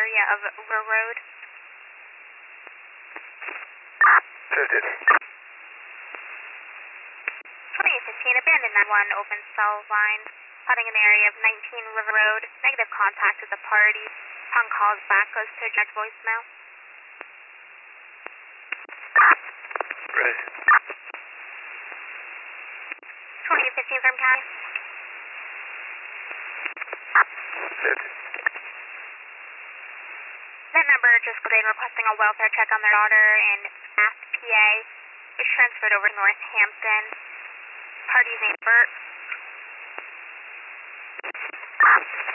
area of River Road. 50. 2815, abandoned 91, open cell line. Spotting in the area of 19 River Road. Negative contact with the party. Upon calls back goes to direct voicemail. Ready. 2815 from County. 50. That member just called in requesting a welfare check on their daughter in Bath, PA. Was transferred over to Northampton. Party's name Bert.